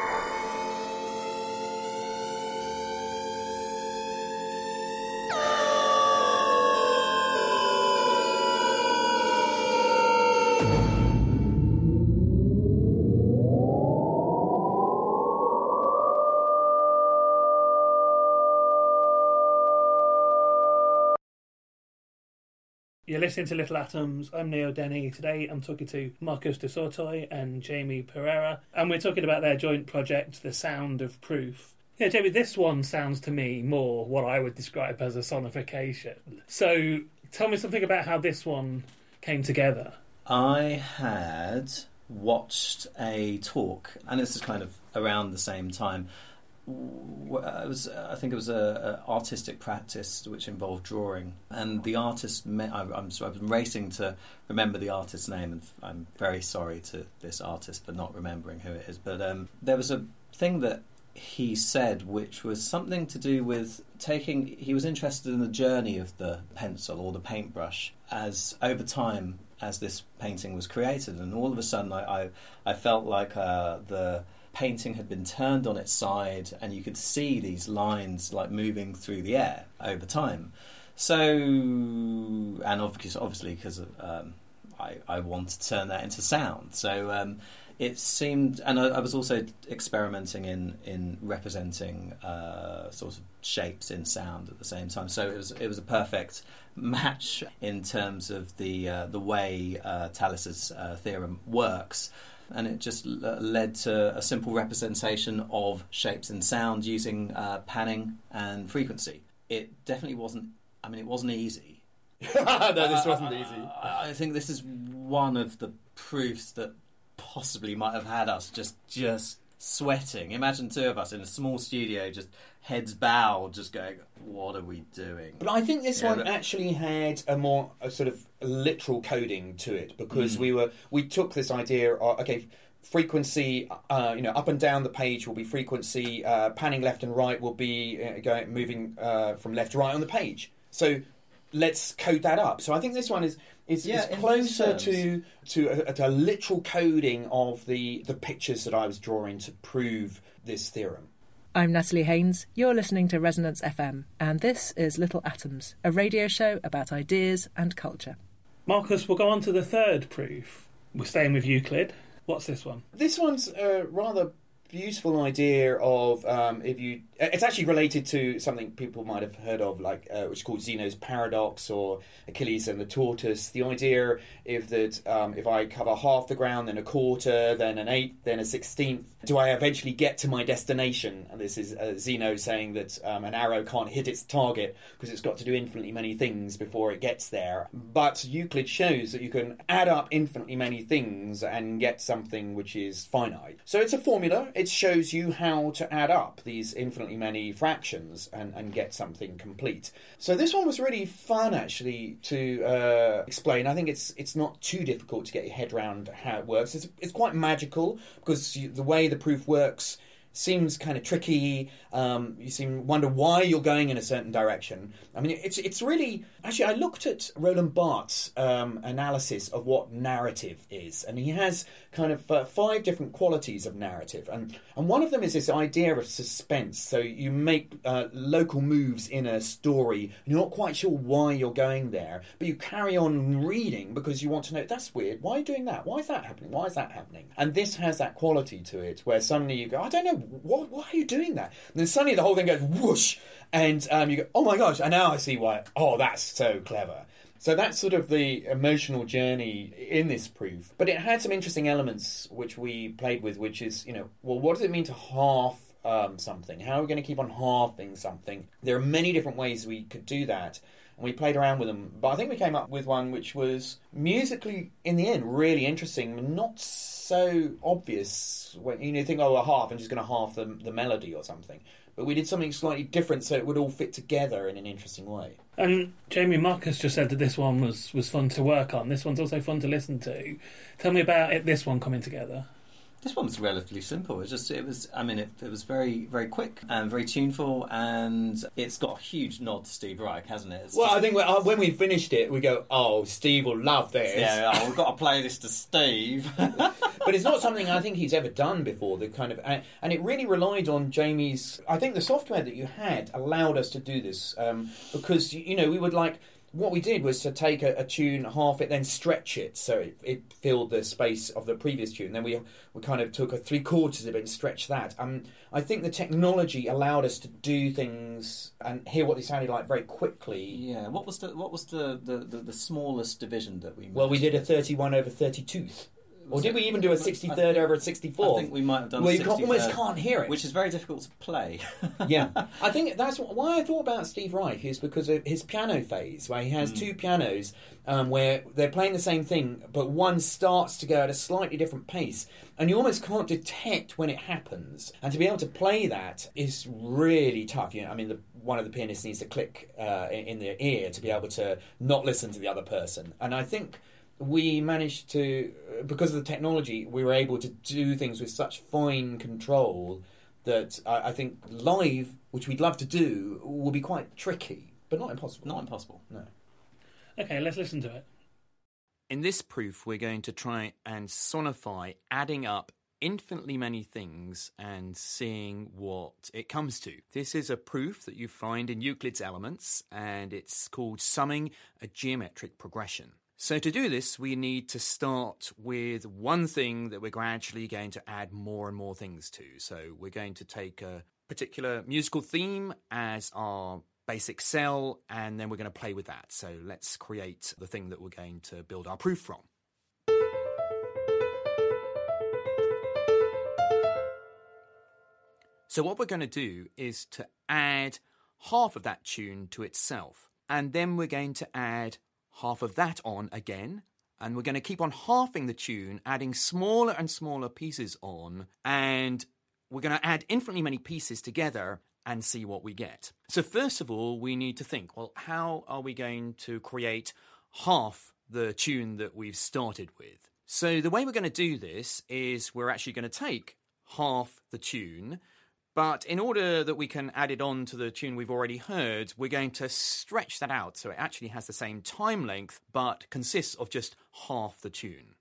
You're listening to Little Atoms. I'm Neil Denny. Today I'm talking to Marcus de Sautoy and Jamie Pereira, and we're talking about their joint project, The Sound of Proof. Yeah, Jamie, this one sounds to me more what I would describe as a sonification. So tell me something about how this one came together. I had watched a talk, and this is kind of around the same time. I think it was a artistic practice which involved drawing, and the artist I've been racing to remember the artist's name, and I'm very sorry to this artist for not remembering who it is, but there was a thing that he said which was something to do with he was interested in the journey of the pencil or the paintbrush as over time as this painting was created, and all of a sudden I felt like the painting had been turned on its side, and you could see these lines like moving through the air over time. So, and obviously because I want to turn that into sound. So it seemed, and I was also experimenting in representing sort of shapes in sound at the same time. So it was a perfect match in terms of the way Thales's theorem works. And it just led to a simple representation of shapes in sound using panning and frequency. It definitely wasn't, it wasn't easy. No, this wasn't easy. I think this is one of the proofs that possibly might have had us just sweating. Imagine two of us in a small studio, just heads bowed, just going, what are we doing? But I think this one actually had a sort of literal coding to it, because we took this idea of, frequency, up and down the page will be frequency, panning left and right will be moving from left to right on the page. So let's code that up. So I think this one is closer to a literal coding of the pictures that I was drawing to prove this theorem. I'm Natalie Haynes. You're listening to Resonance FM, and this is Little Atoms, a radio show about ideas and culture. Marcus, we'll go on to the third proof. We're staying with Euclid. What's this one? This one's a rather beautiful idea of it's actually related to something people might have heard of, like which is called Zeno's paradox, or Achilles and the tortoise. The idea if I cover half the ground, then a quarter, then an eighth, then a 16th, do I eventually get to my destination? And this is Zeno saying that an arrow can't hit its target because it's got to do infinitely many things before it gets there. But Euclid shows that you can add up infinitely many things and get something which is finite. So it's a formula. It shows you how to add up these infinitely many fractions and get something complete. So this one was really fun, actually, to explain. I think it's not too difficult to get your head around how it works. It's quite magical, because the way the proof works seems kind of tricky. You wonder why you're going in a certain direction. It's really... Actually, I looked at Roland Barthes' analysis of what narrative is, and he has kind of 5 different qualities of narrative, and one of them is this idea of suspense. So you make local moves in a story, and you're not quite sure why you're going there, but you carry on reading because you want to know, that's weird, why are you doing that? Why is that happening? Why is that happening? And this has that quality to it, where suddenly you go, I don't know, why are you doing that? And then suddenly the whole thing goes whoosh, and you go, oh my gosh, and now I see why. Oh, that's so clever. So that's sort of the emotional journey in this proof. But it had some interesting elements which we played with, which is, what does it mean to half something? How are we going to keep on halving something? There are many different ways we could do that, and we played around with them. But I think we came up with one which was musically, in the end, really interesting, but not so obvious when you think, a half, I'm just going to half the melody or something. But we did something slightly different so it would all fit together in an interesting way. And Jamie, Marcus just said that this one was fun to work on. This one's also fun to listen to. Tell me about this one coming together. This one was relatively simple. It was very, very quick and very tuneful, and it's got a huge nod to Steve Reich, hasn't it? I think when we finished it, we go, "Oh, Steve will love this." Yeah, we've got to play this to Steve. But it's not something I think he's ever done before. The kind of and it really relied on Jamie's. I think the software that you had allowed us to do this because we would like. What we did was to take a tune, half it, then stretch it so it filled the space of the previous tune. Then we kind of took 3/4 of it and stretched that. I think the technology allowed us to do things and hear what they sounded like very quickly. Yeah. What was the smallest division that we made? Well, we did a 31/32. Or did we even do a 63rd over a 64th? I think we might have done a 63rd. You almost can't hear it. Which is very difficult to play. Yeah. I think that's why I thought about Steve Reich is because of his piano phase, where he has two pianos where they're playing the same thing, but one starts to go at a slightly different pace. And you almost can't detect when it happens. And to be able to play that is really tough. One of the pianists needs to click in their ear to be able to not listen to the other person. And I think we managed to, because of the technology, we were able to do things with such fine control that I think live, which we'd love to do, will be quite tricky, but not impossible. Not impossible. No. Okay, let's listen to it. In this proof, we're going to try and sonify adding up infinitely many things and seeing what it comes to. This is a proof that you find in Euclid's Elements, and it's called summing a geometric progression. So to do this, we need to start with one thing that we're gradually going to add more and more things to. So we're going to take a particular musical theme as our basic cell, and then we're going to play with that. So let's create the thing that we're going to build our proof from. So what we're going to do is to add half of that tune to itself, and then we're going to add half of that on again, and we're going to keep on halving the tune, adding smaller and smaller pieces on, and we're going to add infinitely many pieces together and see what we get. So first of all, we need to think, well, how are we going to create half the tune that we've started with? So the way we're going to do this is we're actually going to take half the tune, but in order that we can add it on to the tune we've already heard, we're going to stretch that out so it actually has the same time length, but consists of just half the tune.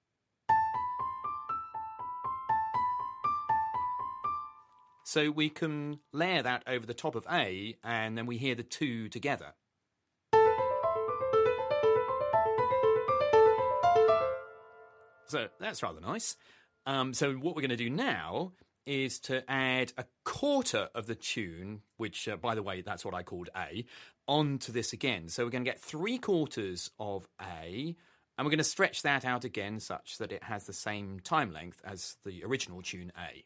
So we can layer that over the top of A, and then we hear the two together. So that's rather nice. So what we're going to do now is to add a quarter of the tune, which, by the way, that's what I called A, onto this again. So we're going to get 3/4 of A, and we're going to stretch that out again such that it has the same time length as the original tune A.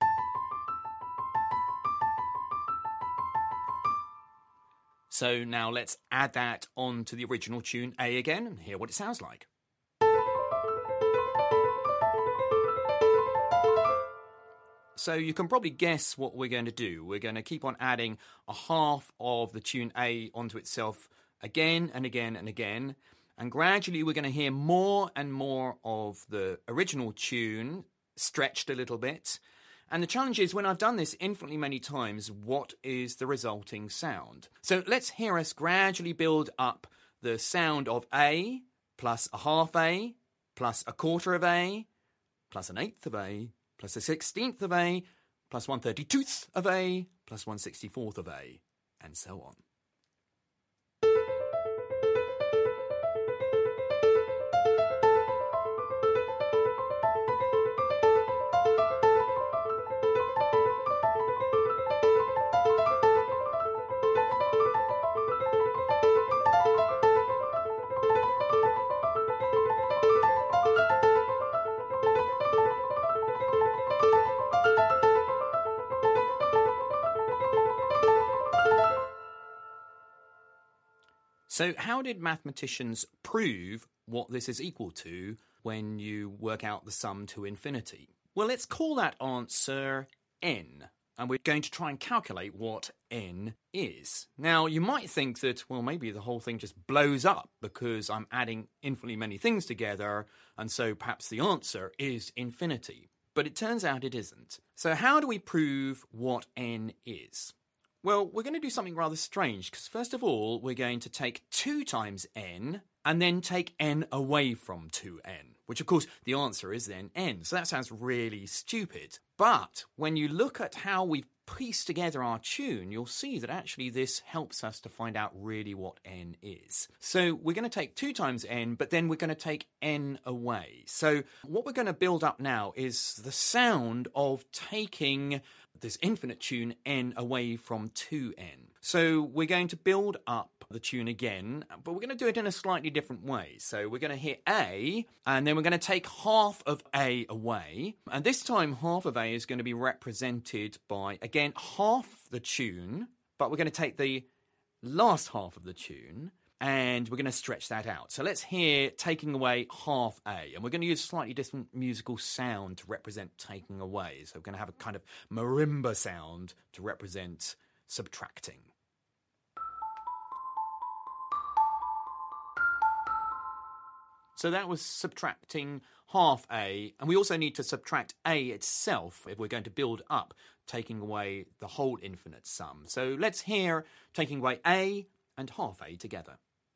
So now let's add that onto the original tune A again and hear what it sounds like. So you can probably guess what we're going to do. We're going to keep on adding a half of the tune A onto itself again and again and again. And gradually we're going to hear more and more of the original tune stretched a little bit. And the challenge is, when I've done this infinitely many times, what is the resulting sound? So let's hear us gradually build up the sound of A plus a half A plus a quarter of A plus an eighth of A plus a 16th of A, plus 1/32 of A, plus 1/64 of A, and so on. So how did mathematicians prove what this is equal to when you work out the sum to infinity? Well, let's call that answer n, and we're going to try and calculate what n is. Now, you might think that, well, maybe the whole thing just blows up because I'm adding infinitely many things together, and so perhaps the answer is infinity. But it turns out it isn't. So how do we prove what n is? Well, we're going to do something rather strange, because first of all, we're going to take 2 times n, and then take n away from 2n, which of course the answer is then n. So that sounds really stupid. But when you look at how we've pieced together our tune, you'll see that actually this helps us to find out really what n is. So we're going to take 2 times n, but then we're going to take n away. So what we're going to build up now is the sound of taking this infinite tune n away from 2n. So we're going to build up the tune again, but we're going to do it in a slightly different way. So we're going to hit A, and then we're going to take half of A away. And this time, half of A is going to be represented by, again, half the tune, but we're going to take the last half of the tune, and we're going to stretch that out. So let's hear taking away half A, and we're going to use a slightly different musical sound to represent taking away. So we're going to have a kind of marimba sound to represent subtracting. So that was subtracting half A, and we also need to subtract A itself if we're going to build up taking away the whole infinite sum. So let's hear taking away A and half A together.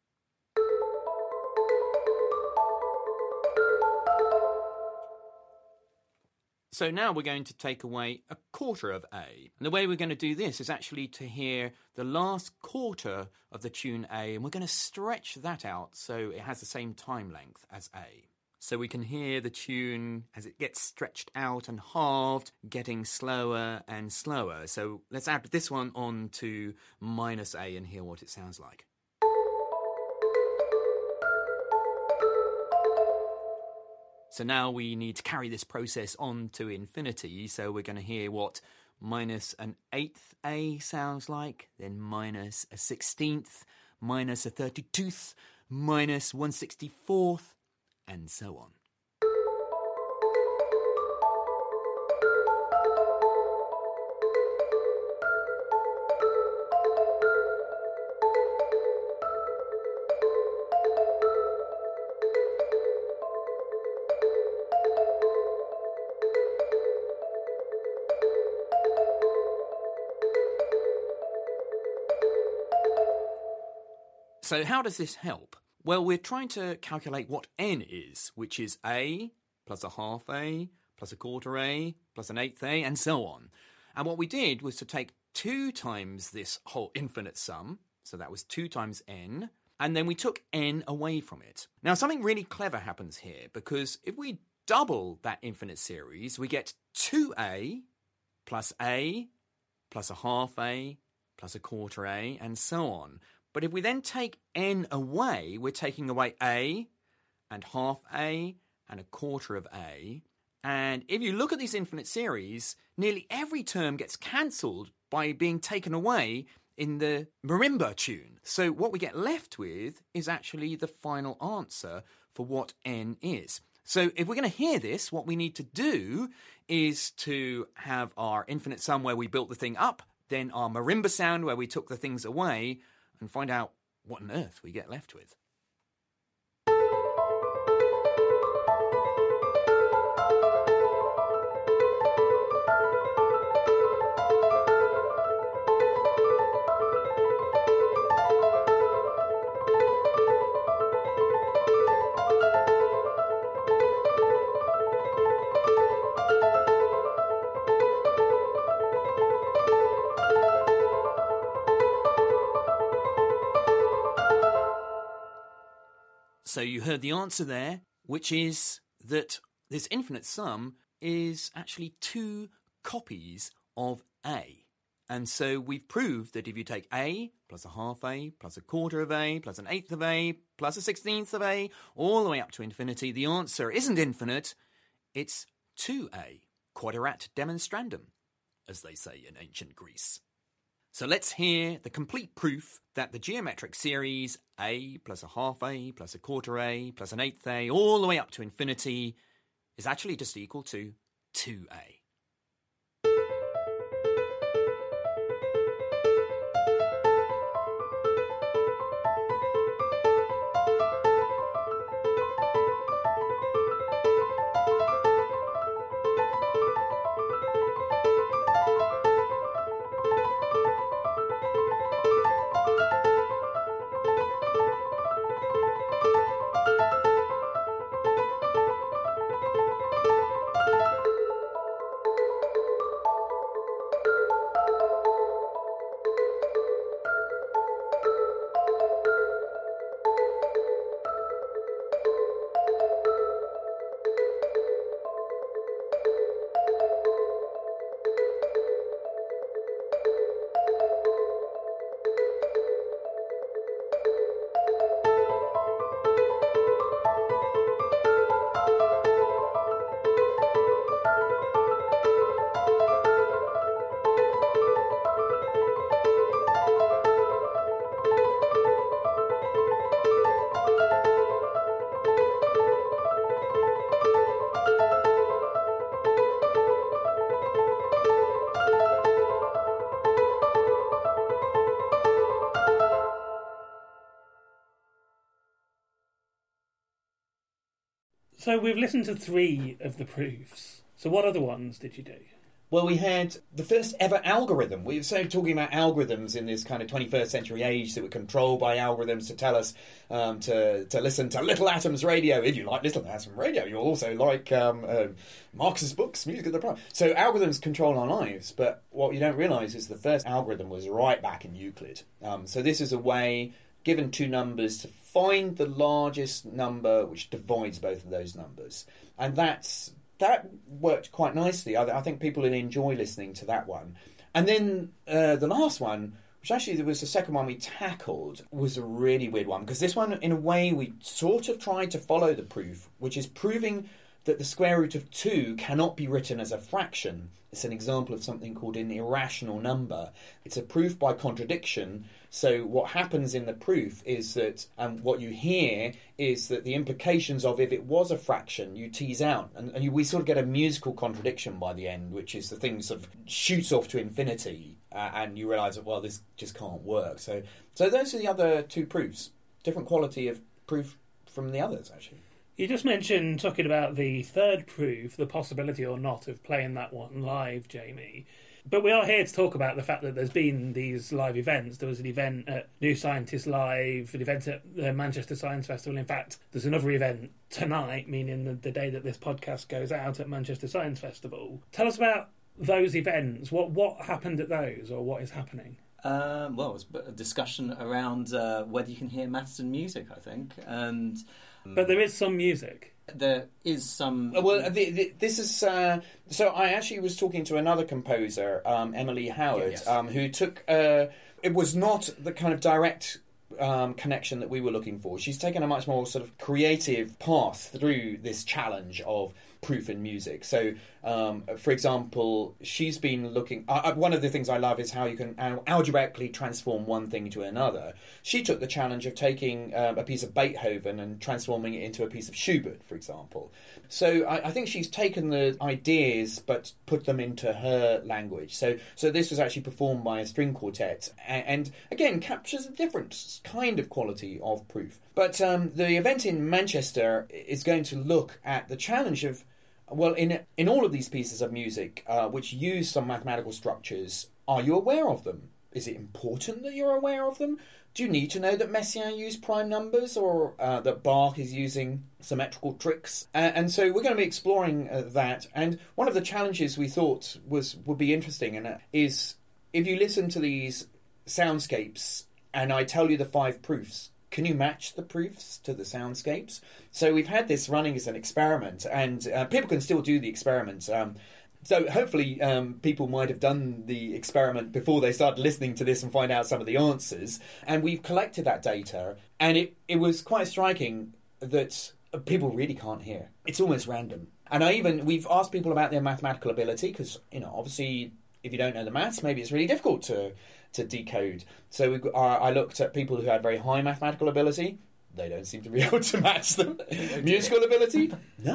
So now we're going to take away a quarter of A. And the way we're going to do this is actually to hear the last quarter of the tune A, and we're going to stretch that out so it has the same time length as A. So we can hear the tune as it gets stretched out and halved, getting slower and slower. So let's add this one on to minus A and hear what it sounds like. So now we need to carry this process on to infinity, so we're going to hear what minus an 8th A sounds like, then minus a 16th, minus a 32th, minus 1/64th, and so on. So how does this help? Well, we're trying to calculate what n is, which is A plus a half A plus a quarter A plus an 8th A, and so on. And what we did was to take 2 times this whole infinite sum, so that was 2 times n, and then we took n away from it. Now, something really clever happens here, because if we double that infinite series, we get 2A plus a half A plus a quarter A, and so on. But if we then take n away, we're taking away A and half A and a quarter of A. And if you look at these infinite series, nearly every term gets cancelled by being taken away in the marimba tune. So what we get left with is actually the final answer for what n is. So if we're going to hear this, what we need to do is to have our infinite sum where we built the thing up, then our marimba sound where we took the things away, and find out what on earth we get left with. So you heard the answer there, which is that this infinite sum is actually 2 copies of A. And so we've proved that if you take A plus a half A plus a quarter of A plus an 8th of A plus a 16th of A all the way up to infinity, the answer isn't infinite, it's 2A. Quaderat demonstrandum, as they say in ancient Greece. So let's hear the complete proof that the geometric series A plus a half A plus a quarter A plus an 8th A all the way up to infinity is actually just equal to 2A. So we've listened to 3 of the proofs. So what other ones did you do? Well, we had the first ever algorithm. We were talking about algorithms in this kind of 21st century age that were controlled by algorithms to tell us to listen to Little Atoms Radio. If you like Little Atoms Radio, you'll also like Marcus's books, Music of the Prime. So algorithms control our lives, but what you don't realise is the first algorithm was right back in Euclid. So this is a way, given 2 numbers, to find the largest number which divides both of those numbers. And that worked quite nicely. I think people will enjoy listening to that one. And then the last one, which actually was the second one we tackled, was a really weird one. Because this one, in a way, we sort of tried to follow the proof, which is proving that the square root of 2 cannot be written as a fraction. It's an example of something called an irrational number. It's a proof by contradiction. So what happens in the proof is that what you hear is that the implications of if it was a fraction, you tease out. And we sort of get a musical contradiction by the end, which is the thing sort of shoots off to infinity. And you realise that, well, this just can't work. So those are the other 2 proofs. Different quality of proof from the others, actually. You just mentioned, talking about the third proof, the possibility or not of playing that one live, Jamie. But we are here to talk about the fact that there's been these live events. There was an event at New Scientist Live, an event at the Manchester Science Festival. In fact, there's another event tonight, meaning the day that this podcast goes out, at Manchester Science Festival. Tell us about those events. What happened at those, or what is happening? Well, it was a discussion around whether you can hear maths and music, I think. And but there is some music. There is some... Well, this is... so I actually was talking to another composer, Emily Howard, who took... it was not the kind of direct connection that we were looking for. She's taken a much more sort of creative path through this challenge of proof in music. So, for example, she's been looking... one of the things I love is how you can algebraically transform one thing to another. She took the challenge of taking a piece of Beethoven and transforming it into a piece of Schubert, for example. So I think she's taken the ideas but put them into her language. So this was actually performed by a string quartet and again, captures a different kind of quality of proof. But the event in Manchester is going to look at the challenge of, well, in all of these pieces of music which use some mathematical structures, are you aware of them? Is it important that you're aware of them? Do you need to know that Messiaen used prime numbers, or that Bach is using symmetrical tricks? And so we're going to be exploring that. And one of the challenges we thought would be interesting is if you listen to these soundscapes and I tell you the 5 proofs, can you match the proofs to the soundscapes? So we've had this running as an experiment, and people can still do the experiment. So hopefully people might have done the experiment before they started listening to this and find out some of the answers. And we've collected that data, and it was quite striking that people really can't hear. It's almost random. And we've asked people about their mathematical ability, because, obviously, if you don't know the maths, maybe it's really difficult to decode. So I looked at people who had very high mathematical ability. They don't seem to be able to match them. Musical ability?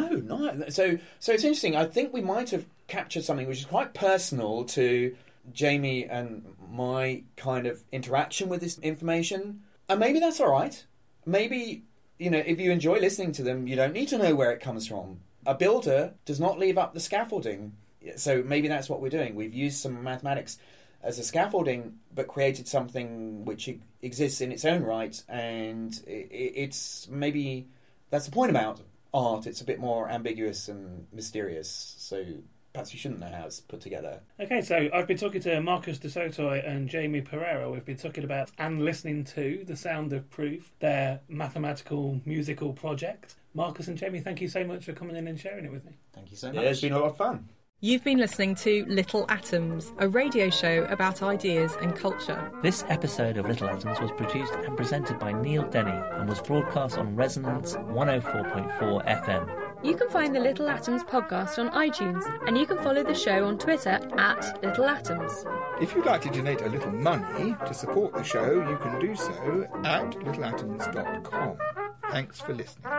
No. So it's interesting. I think we might have captured something which is quite personal to Jamie and my kind of interaction with this information. And maybe that's all right. Maybe, if you enjoy listening to them, you don't need to know where it comes from. A builder does not leave up the scaffolding. So maybe that's what we're doing. We've used some mathematics as a scaffolding, but created something which exists in its own right, and it's maybe that's the point about art. It's a bit more ambiguous and mysterious, so perhaps you shouldn't know how it's put together. Okay, so I've been talking to Marcus de Soto and Jamie Pereira. We've been talking about and listening to The Sound of Proof, their mathematical musical project. Marcus and Jamie, thank you so much for coming in and sharing it with me. Thank you so much. Yeah, it's been a lot of fun. You've been listening to Little Atoms, a radio show about ideas and culture. This episode of Little Atoms was produced and presented by Neil Denny and was broadcast on Resonance 104.4 FM. You can find the Little Atoms podcast on iTunes, and you can follow the show on Twitter at Little Atoms. If you'd like to donate a little money to support the show, you can do so at littleatoms.com. Thanks for listening.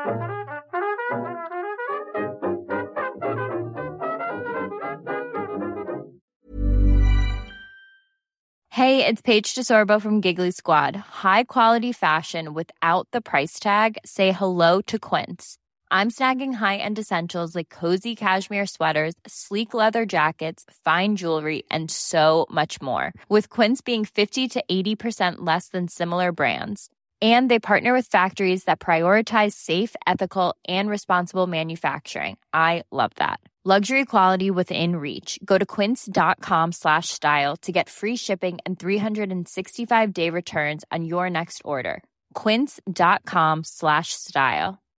Hey, it's Paige DeSorbo from Giggly Squad. High quality fashion without the price tag. Say hello to Quince. I'm snagging high-end essentials like cozy cashmere sweaters, sleek leather jackets, fine jewelry, and so much more. With Quince being 50 to 80% less than similar brands. And they partner with factories that prioritize safe, ethical, and responsible manufacturing. I love that. Luxury quality within reach. Go to quince.com/style to get free shipping and 365-day returns on your next order. Quince.com/style.